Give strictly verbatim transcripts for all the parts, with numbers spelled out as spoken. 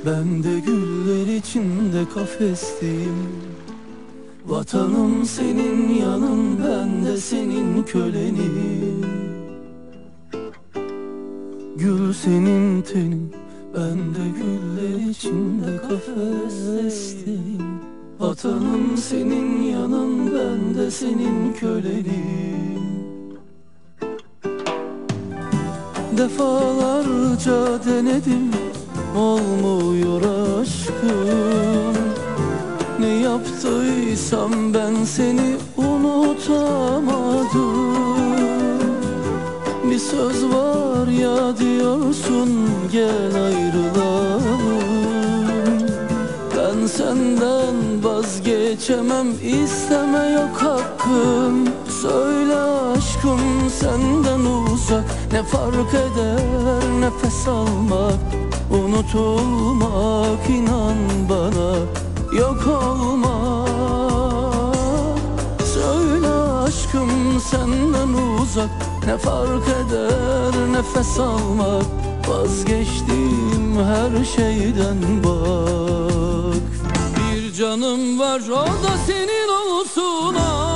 Ben de güller içinde kafesteyim. Vatanım senin yanın, ben de senin kölenim. Gül senin tenin, ben de güller içinde kafesteyim. Vatanım senin yanın, ben de senin kölenim. Defalarca denedim, olmuyor aşkım. Ne yaptıysam ben seni unutamadım. Bir söz var ya diyorsun, gel ayrılalım. Ben senden vazgeçemem, isteme yok hakkım. Söyle aşkım, senden uzak ne fark eder? Nefes almak, unutulmak, inan bana yok olmak. Söyle aşkım, senden uzak ne fark eder? Nefes almak, vazgeçtiğim her şeyden bak. Bir canım var, o da senin olsun al.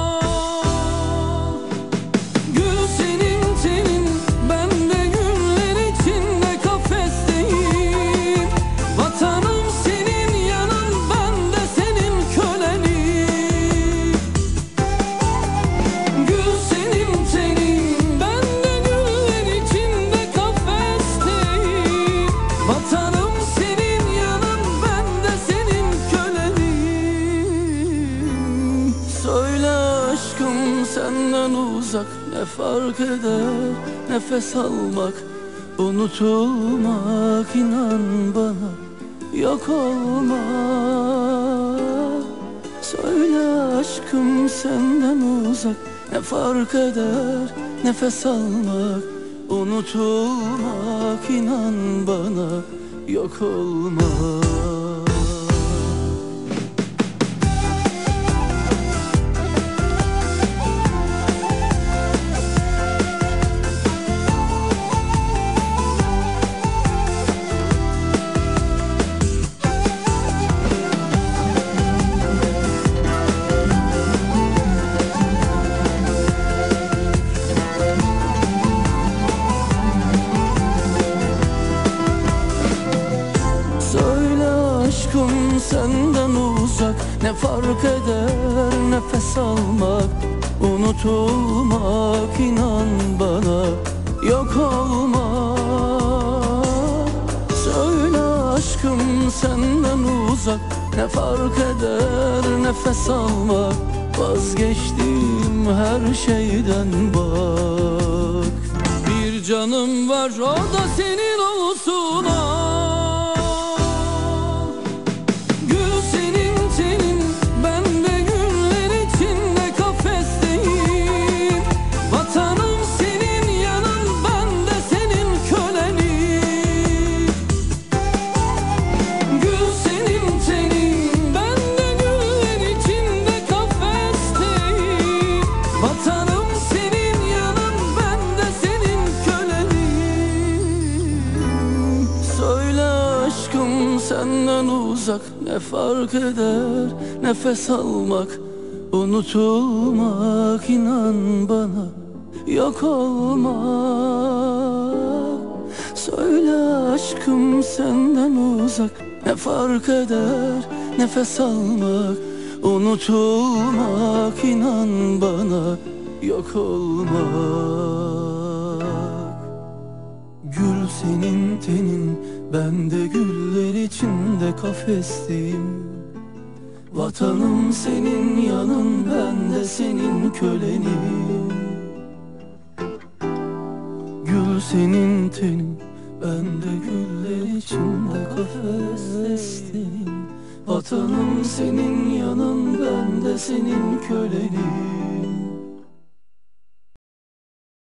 Gül senin tenin, ben de güller içinde kafesteyim. Vatanım senin yanın, ben de senin kölenim. Gül senin tenin, ben de güller içinde kafesteyim. Vatanım senin yanın, ben de senin kölenim. Söyle aşkım, senden uzak ne fark eder? Nefes almak, unutulmak, inan bana yok olmak. Söyle aşkım, senden uzak ne fark eder? Nefes almak, unutulmak, inan bana yok olmak. Aşkım, senden uzak ne fark eder? Nefes almak, unutulmak, inan bana yok olmak. Söyle aşkım, senden uzak ne fark eder? Nefes almak, vazgeçtiğim her şeyden bak. Bir canım var, o da senin olsun al. Senden uzak ne fark eder? Nefes almak, unutulmak, inan bana yok olmak. Söyle aşkım, senden uzak ne fark eder? Nefes almak, unutulmak, inan bana yok olmak. Gül senin tenin, ben de güller içinde kafesteyim. Vatanım senin yanın, ben de senin kölenim. Gül senin tenin, ben de güller içinde kafesteyim. Vatanım senin yanın, ben de senin kölenim.